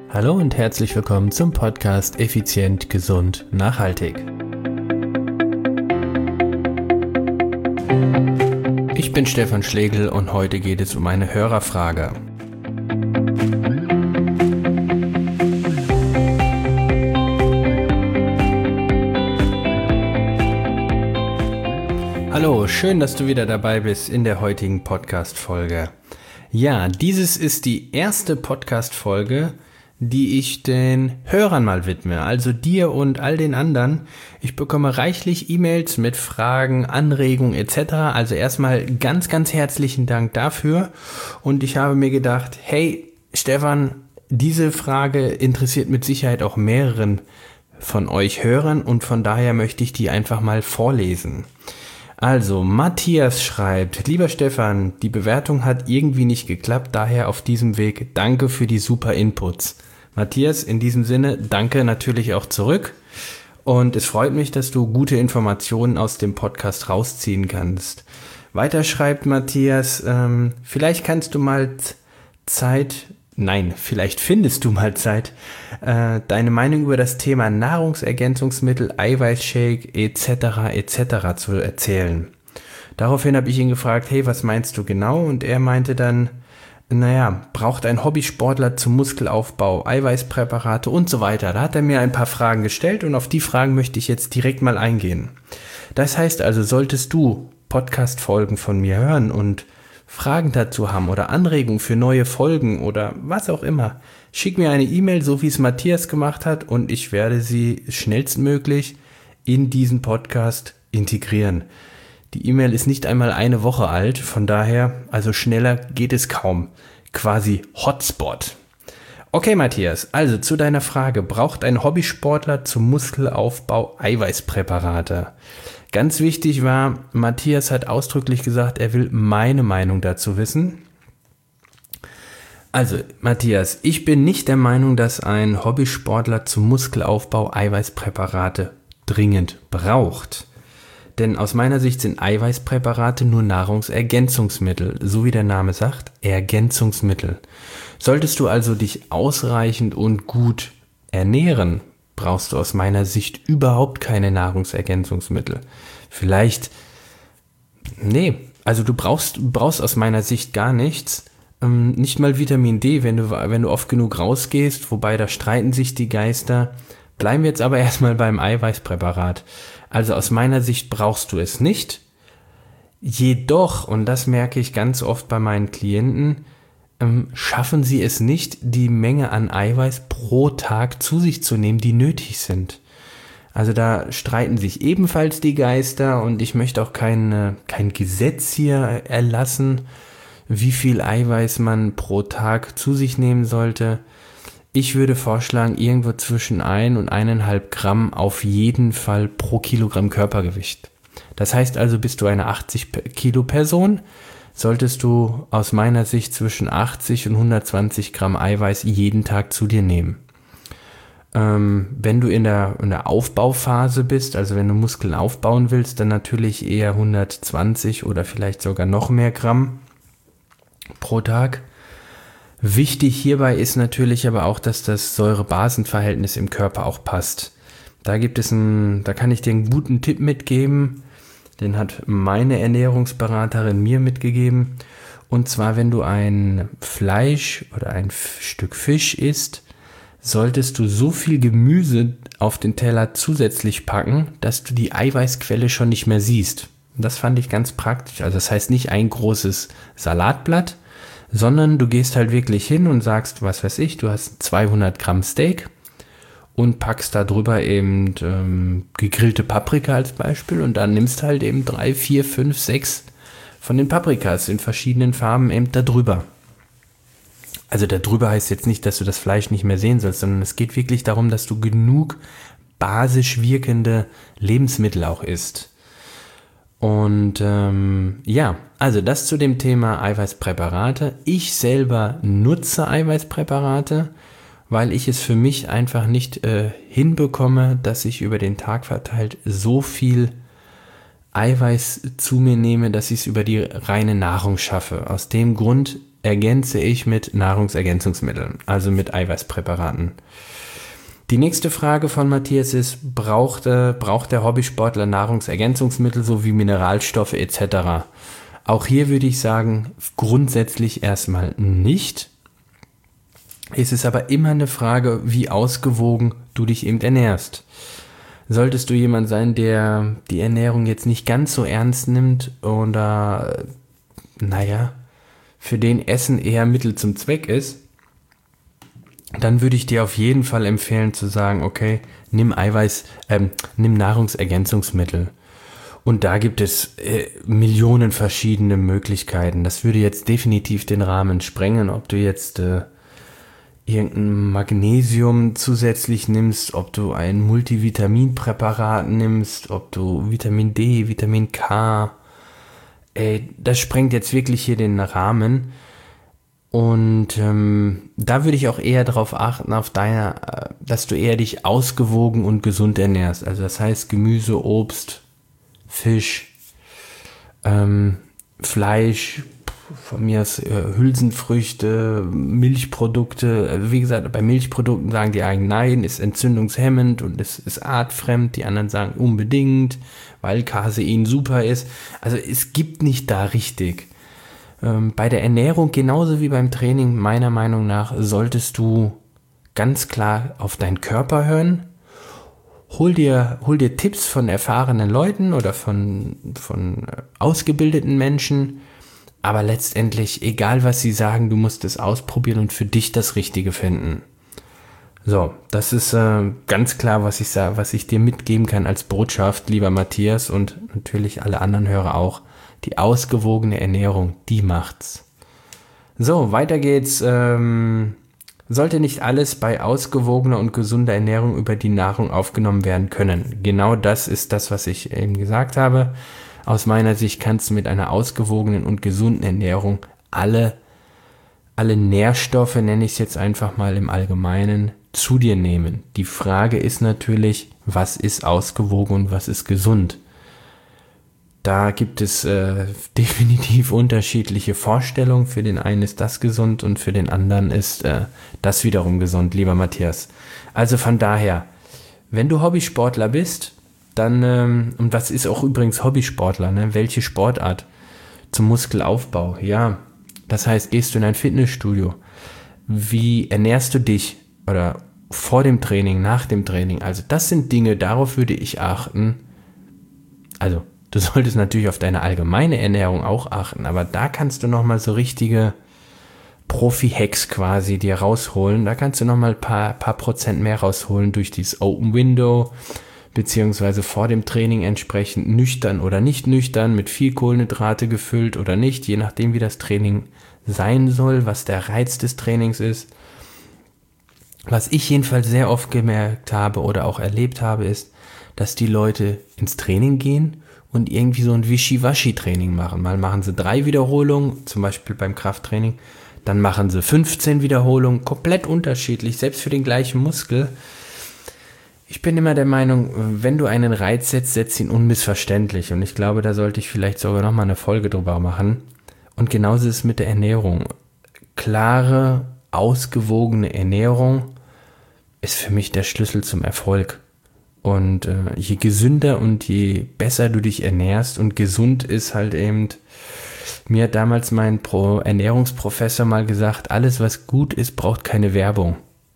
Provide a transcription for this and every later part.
Hallo und herzlich willkommen zum Podcast Effizient, Gesund, Nachhaltig. Ich bin Stefan Schlegel und heute geht es um eine Hörerfrage. Hallo, schön, dass du wieder dabei bist in der heutigen Podcast-Folge. Ja, dieses ist die erste Podcast-Folge, die ich den Hörern mal widme, also dir und all den anderen. Ich bekomme reichlich E-Mails mit Fragen, Anregungen etc. Also erstmal ganz, ganz herzlichen Dank dafür. Und ich habe mir gedacht, hey Stefan, diese Frage interessiert mit Sicherheit auch mehreren von euch Hörern und von daher möchte ich die einfach mal vorlesen. Also, Matthias schreibt, lieber Stefan, die Bewertung hat irgendwie nicht geklappt, daher auf diesem Weg danke für die super Inputs. Matthias, in diesem Sinne, danke natürlich auch zurück und es freut mich, dass du gute Informationen aus dem Podcast rausziehen kannst. Weiter schreibt Matthias, vielleicht findest du mal Zeit, deine Meinung über das Thema Nahrungsergänzungsmittel, Eiweißshake etc. zu erzählen. Daraufhin habe ich ihn gefragt, hey, was meinst du genau? Und er meinte dann, braucht ein Hobbysportler zum Muskelaufbau, Eiweißpräparate und so weiter. Da hat er mir ein paar Fragen gestellt und auf die Fragen möchte ich jetzt direkt mal eingehen. Das heißt also, solltest du Podcast-Folgen von mir hören und Fragen dazu haben oder Anregungen für neue Folgen oder was auch immer, schick mir eine E-Mail, so wie es Matthias gemacht hat und ich werde sie schnellstmöglich in diesen Podcast integrieren. Die E-Mail ist nicht einmal eine Woche alt, von daher, also schneller geht es kaum. Quasi Hotspot. Okay, Matthias, also zu deiner Frage, braucht ein Hobbysportler zum Muskelaufbau Eiweißpräparate? Ganz wichtig war, Matthias hat ausdrücklich gesagt, er will meine Meinung dazu wissen. Also, Matthias, ich bin nicht der Meinung, dass ein Hobbysportler zum Muskelaufbau Eiweißpräparate dringend braucht. Denn aus meiner Sicht sind Eiweißpräparate nur Nahrungsergänzungsmittel, so wie der Name sagt, Ergänzungsmittel. Solltest du also dich ausreichend und gut ernähren, brauchst du aus meiner Sicht überhaupt keine Nahrungsergänzungsmittel. Du brauchst aus meiner Sicht gar nichts. Nicht mal Vitamin D, wenn du oft genug rausgehst, wobei da streiten sich die Geister. Bleiben wir jetzt aber erstmal beim Eiweißpräparat. Also aus meiner Sicht brauchst du es nicht. Jedoch, und das merke ich ganz oft bei meinen Klienten, schaffen sie es nicht, die Menge an Eiweiß pro Tag zu sich zu nehmen, die nötig sind. Also da streiten sich ebenfalls die Geister und ich möchte auch kein Gesetz hier erlassen, wie viel Eiweiß man pro Tag zu sich nehmen sollte. Ich würde vorschlagen, irgendwo zwischen 1 und 1,5 Gramm auf jeden Fall pro Kilogramm Körpergewicht. Das heißt also, bist du eine 80 Kilo Person, solltest du aus meiner Sicht zwischen 80 und 120 Gramm Eiweiß jeden Tag zu dir nehmen. Wenn du in der Aufbauphase bist, also wenn du Muskeln aufbauen willst, dann natürlich eher 120 oder vielleicht sogar noch mehr Gramm pro Tag. Wichtig hierbei ist natürlich aber auch, dass das Säure-Basen-Verhältnis im Körper auch passt. Da kann ich dir einen guten Tipp mitgeben, den hat meine Ernährungsberaterin mir mitgegeben. Und zwar, wenn du ein Fleisch oder ein Stück Fisch isst, solltest du so viel Gemüse auf den Teller zusätzlich packen, dass du die Eiweißquelle schon nicht mehr siehst. Und das fand ich ganz praktisch. Also das heißt nicht ein großes Salatblatt, sondern du gehst halt wirklich hin und sagst, was weiß ich, du hast 200 Gramm Steak und packst da drüber eben gegrillte Paprika als Beispiel und dann nimmst halt eben 3, 4, 5, 6 von den Paprikas in verschiedenen Farben eben da drüber. Also da drüber heißt jetzt nicht, dass du das Fleisch nicht mehr sehen sollst, sondern es geht wirklich darum, dass du genug basisch wirkende Lebensmittel auch isst. Und also das zu dem Thema Eiweißpräparate. Ich selber nutze Eiweißpräparate, weil ich es für mich einfach nicht hinbekomme, dass ich über den Tag verteilt so viel Eiweiß zu mir nehme, dass ich es über die reine Nahrung schaffe. Aus dem Grund ergänze ich mit Nahrungsergänzungsmitteln, also mit Eiweißpräparaten. Die nächste Frage von Matthias ist, braucht der Hobbysportler Nahrungsergänzungsmittel sowie Mineralstoffe etc.? Auch hier würde ich sagen, grundsätzlich erstmal nicht. Es ist aber immer eine Frage, wie ausgewogen du dich eben ernährst. Solltest du jemand sein, der die Ernährung jetzt nicht ganz so ernst nimmt oder, für den Essen eher Mittel zum Zweck ist, dann würde ich dir auf jeden Fall empfehlen zu sagen, okay, nimm Nahrungsergänzungsmittel. Und da gibt es Millionen verschiedene Möglichkeiten. Das würde jetzt definitiv den Rahmen sprengen, ob du jetzt irgendein Magnesium zusätzlich nimmst, ob du ein Multivitaminpräparat nimmst, ob du Vitamin D, Vitamin K, das sprengt jetzt wirklich hier den Rahmen. Und da würde ich auch eher darauf achten, dass du eher dich ausgewogen und gesund ernährst. Also das heißt Gemüse, Obst, Fisch, Fleisch, von mir aus Hülsenfrüchte, Milchprodukte. Wie gesagt, bei Milchprodukten sagen die einen, nein, ist entzündungshemmend und es ist artfremd. Die anderen sagen unbedingt, weil Casein super ist. Also es gibt nicht da richtig. Bei der Ernährung genauso wie beim Training, meiner Meinung nach, solltest du ganz klar auf deinen Körper hören. Hol dir Tipps von erfahrenen Leuten oder von ausgebildeten Menschen. Aber letztendlich, egal was sie sagen, du musst es ausprobieren und für dich das Richtige finden. So, das ist ganz klar, was ich dir mitgeben kann als Botschaft, lieber Matthias und natürlich alle anderen Hörer auch. Die ausgewogene Ernährung, die macht's. So, weiter geht's. Sollte nicht alles bei ausgewogener und gesunder Ernährung über die Nahrung aufgenommen werden können? Genau das ist das, was ich eben gesagt habe. Aus meiner Sicht kannst du mit einer ausgewogenen und gesunden Ernährung alle Nährstoffe, nenne ich es jetzt einfach mal im Allgemeinen, zu dir nehmen. Die Frage ist natürlich, was ist ausgewogen und was ist gesund? Da gibt es definitiv unterschiedliche Vorstellungen. Für den einen ist das gesund und für den anderen ist das wiederum gesund, lieber Matthias. Also von daher, wenn du Hobbysportler bist, dann, und was ist auch übrigens Hobbysportler, ne? Welche Sportart? Zum Muskelaufbau, ja. Das heißt, gehst du in ein Fitnessstudio? Wie ernährst du dich? Oder vor dem Training, nach dem Training? Also das sind Dinge, darauf würde ich achten. Also du solltest natürlich auf deine allgemeine Ernährung auch achten, aber da kannst du nochmal so richtige Profi-Hacks quasi dir rausholen. Da kannst du nochmal ein paar Prozent mehr rausholen durch dieses Open Window, beziehungsweise vor dem Training entsprechend nüchtern oder nicht nüchtern, mit viel Kohlenhydrate gefüllt oder nicht, je nachdem wie das Training sein soll, was der Reiz des Trainings ist. Was ich jedenfalls sehr oft gemerkt habe oder auch erlebt habe, ist, dass die Leute ins Training gehen und irgendwie so ein Wischiwaschi-Training machen. Mal machen sie 3 Wiederholungen, zum Beispiel beim Krafttraining, dann machen sie 15 Wiederholungen, komplett unterschiedlich, selbst für den gleichen Muskel. Ich bin immer der Meinung, wenn du einen Reiz setzt, setz ihn unmissverständlich. Und ich glaube, da sollte ich vielleicht sogar nochmal eine Folge drüber machen. Und genauso ist es mit der Ernährung. Klare, ausgewogene Ernährung ist für mich der Schlüssel zum Erfolg. Und je gesünder und je besser du dich ernährst, und gesund ist halt eben, mir hat damals mein Ernährungsprofessor mal gesagt, alles was gut ist, braucht keine Werbung.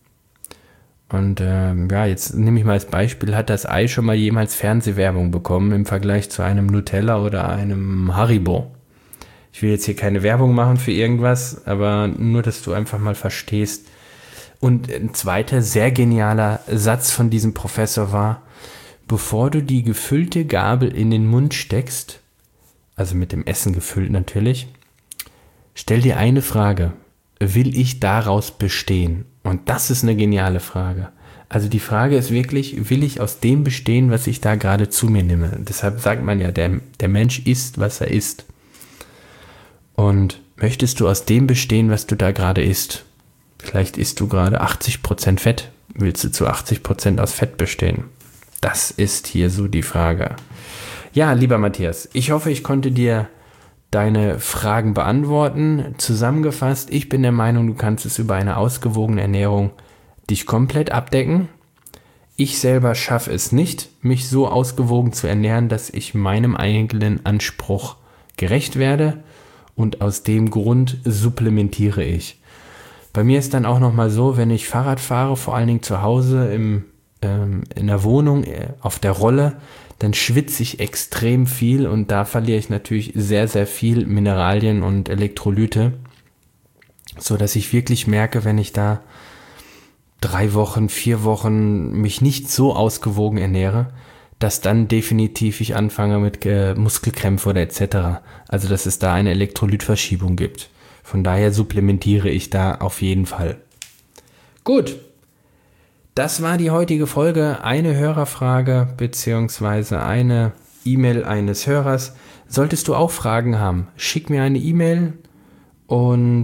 Und jetzt nehme ich mal als Beispiel, hat das Ei schon mal jemals Fernsehwerbung bekommen im Vergleich zu einem Nutella oder einem Haribo? Ich will jetzt hier keine Werbung machen für irgendwas, aber nur, dass du einfach mal verstehst. Und ein zweiter sehr genialer Satz von diesem Professor war, bevor du die gefüllte Gabel in den Mund steckst, also mit dem Essen gefüllt natürlich, stell dir eine Frage, will ich daraus bestehen? Und das ist eine geniale Frage. Also die Frage ist wirklich, will ich aus dem bestehen, was ich da gerade zu mir nehme? Deshalb sagt man ja, der Mensch isst, was er isst. Und möchtest du aus dem bestehen, was du da gerade isst? Vielleicht isst du gerade 80% Fett. Willst du zu 80% aus Fett bestehen? Das ist hier so die Frage. Ja, lieber Matthias, ich hoffe, ich konnte dir deine Fragen beantworten. Zusammengefasst, ich bin der Meinung, du kannst es über eine ausgewogene Ernährung dich komplett abdecken. Ich selber schaffe es nicht, mich so ausgewogen zu ernähren, dass ich meinem eigenen Anspruch gerecht werde, und aus dem Grund supplementiere ich. Bei mir ist dann auch nochmal so, wenn ich Fahrrad fahre, vor allen Dingen zu Hause in der Wohnung, auf der Rolle, dann schwitze ich extrem viel und da verliere ich natürlich sehr, sehr viel Mineralien und Elektrolyte, so dass ich wirklich merke, wenn ich da 3 Wochen, 4 Wochen mich nicht so ausgewogen ernähre, dass dann definitiv ich anfange mit Muskelkrämpfe oder etc. Also dass es da eine Elektrolytverschiebung gibt. Von daher supplementiere ich da auf jeden Fall. Gut, das war die heutige Folge. Eine Hörerfrage bzw. eine E-Mail eines Hörers. Solltest du auch Fragen haben, schick mir eine E-Mail und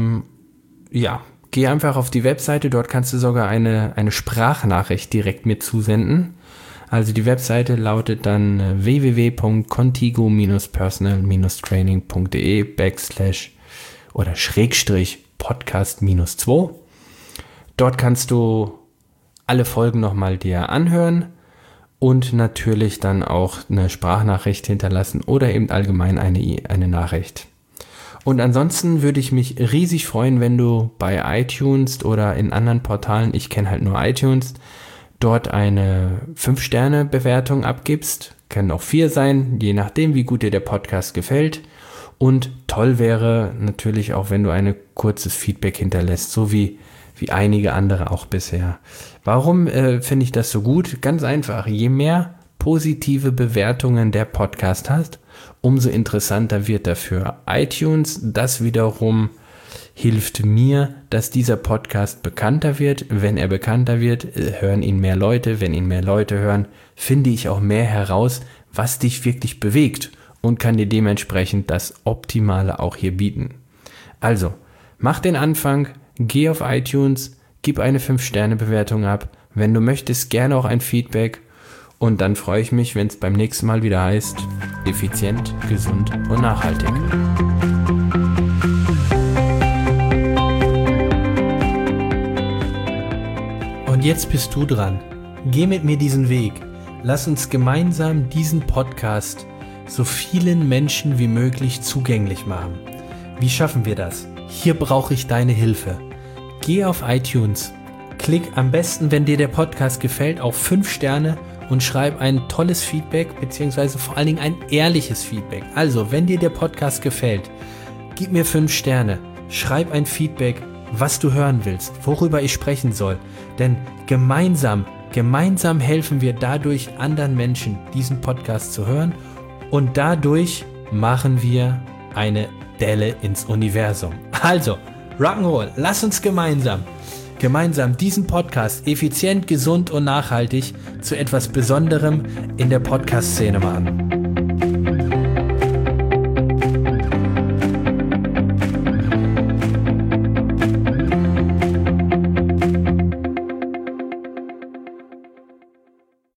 geh einfach auf die Webseite. Dort kannst du sogar eine Sprachnachricht direkt mir zusenden. Also die Webseite lautet dann www.contigo-personal-training.de/podcast-2. Dort kannst du alle Folgen nochmal dir anhören und natürlich dann auch eine Sprachnachricht hinterlassen oder eben allgemein eine Nachricht. Und ansonsten würde ich mich riesig freuen, wenn du bei iTunes oder in anderen Portalen, ich kenne halt nur iTunes, dort eine 5-Sterne-Bewertung abgibst. Können auch 4 sein, je nachdem, wie gut dir der Podcast gefällt. Und toll wäre natürlich auch, wenn du ein kurzes Feedback hinterlässt, so wie einige andere auch bisher. Warum finde ich das so gut? Ganz einfach, je mehr positive Bewertungen der Podcast hast, umso interessanter wird er für iTunes. Das wiederum hilft mir, dass dieser Podcast bekannter wird. Wenn er bekannter wird, hören ihn mehr Leute. Wenn ihn mehr Leute hören, finde ich auch mehr heraus, was dich wirklich bewegt und kann dir dementsprechend das Optimale auch hier bieten. Also, mach den Anfang, geh auf iTunes, gib eine 5-Sterne-Bewertung ab. Wenn du möchtest, gerne auch ein Feedback. Und dann freue ich mich, wenn es beim nächsten Mal wieder heißt, effizient, gesund und nachhaltig. Und jetzt bist du dran. Geh mit mir diesen Weg. Lass uns gemeinsam diesen Podcast so vielen Menschen wie möglich zugänglich machen. Wie schaffen wir das? Hier brauche ich deine Hilfe. Geh auf iTunes, klick am besten, wenn dir der Podcast gefällt, auf 5 Sterne und schreib ein tolles Feedback, beziehungsweise vor allen Dingen ein ehrliches Feedback. Also, wenn dir der Podcast gefällt, gib mir 5 Sterne, schreib ein Feedback, was du hören willst, worüber ich sprechen soll. Denn gemeinsam helfen wir dadurch anderen Menschen, diesen Podcast zu hören, und dadurch machen wir eine Delle ins Universum. Also, Rock'n'Roll, lass uns gemeinsam diesen Podcast effizient, gesund und nachhaltig zu etwas Besonderem in der Podcast-Szene machen.